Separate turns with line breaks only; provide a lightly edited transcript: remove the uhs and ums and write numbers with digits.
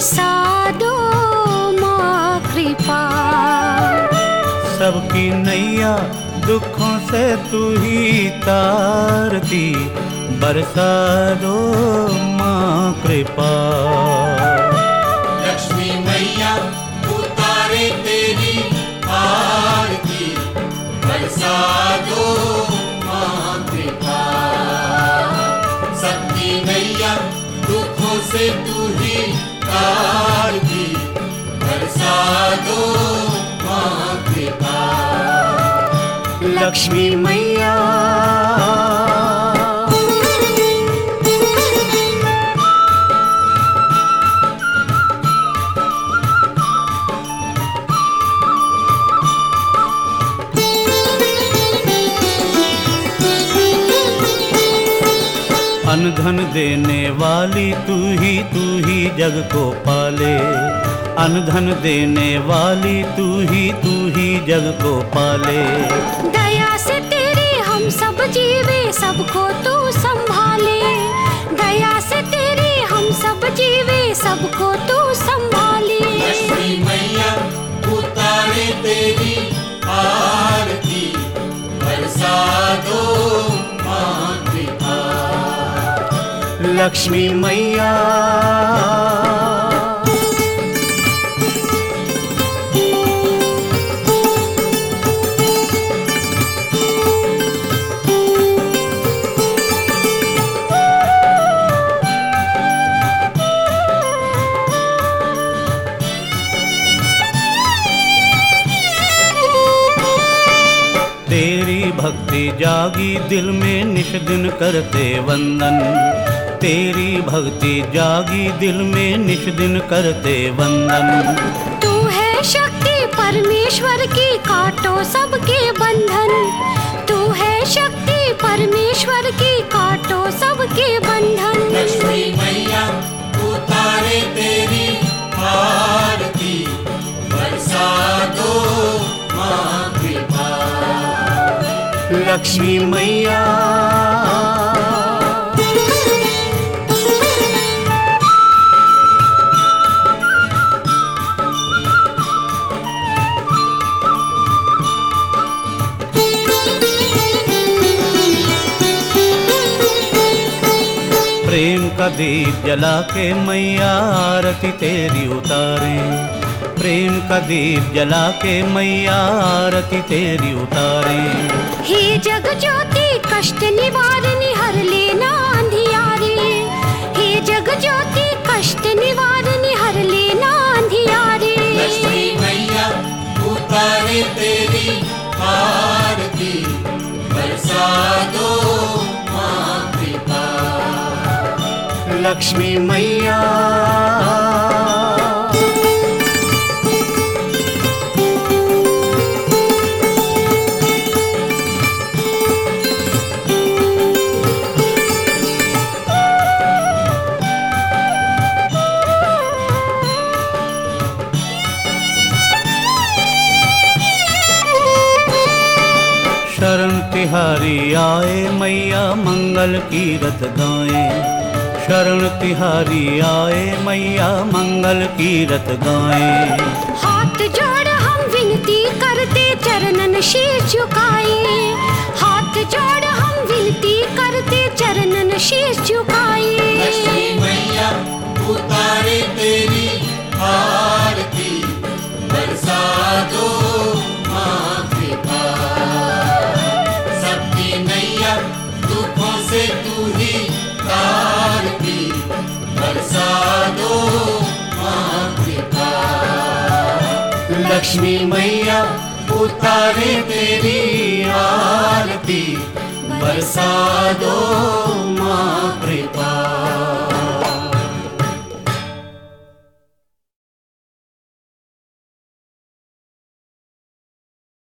बरसा दो माँ कृपा।
सबकी नैया दुखों से तू ही तारती, बरसा दो माँ कृपा।
लक्ष्मी मैया उतारे तेरी आरती, बरसा दो माँ कृपा। सबकी नैया दुखों से तू ही तारती, बरसा दो माँ कृपा।
लक्ष्मी मैया अनधन देने वाली तू ही जग को पाले। अनधन देने वाली तू ही जग को पाले।
दया से तेरी हम सब जीवे, सबको तू संभाले। दया से तेरी हम सब जीवे, सबको तू संभाले।
लक्ष्मी मैया उतारे तेरी आरती, बरसा दो माँ कृपा।
लक्ष्मी मैया तेरी भक्ति जागी दिल में निश दिन करते वंदन। तेरी भक्ति जागी दिल में निश दिन करते वंदन।
तू है शक्ति परमेश्वर की, काटो सबके बंधन। तू है शक्ति परमेश्वर की, काटो सबके बंधन।
लक्ष्मी मैया उतारे तेरी आरती, बरसा दो माँ कृपा।
लक्ष्मी मैया प्रेम का दीप जला के मैया आरती तेरी उतारे। प्रेम का दीप जला के मैया आरती तेरी उतारे।
हे जग ज्योति कष्ट निवारणी, हर लेना अंधियारे। हे जग ज्योति कष्ट निवारणी, हर लेना अंधियारे।
लक्ष्मी मैया उतारे तेरी आरती, बरसा दो माँ कृपा।
लक्ष्मी मैया शरण तिहारी आए मैया मंगल कीरत गाएं। शरण तिहारी आए मैया मंगल कीरत गाएं।
हाथ जोड़ हम विनती करते, चरणन शीश झुकाए। हाथ जोड़ हम विनती करते, चरणन शीश झुकाए।
लक्ष्मी मैया उतारे तेरी आरती, बरसा दो माँ कृपा। सबकी नैया दुखों से तू ही तारती, बरसा दो माँ कृपा।
लक्ष्मी मैया उतारे तेरी आरती, बरसा दो माँ कृपा।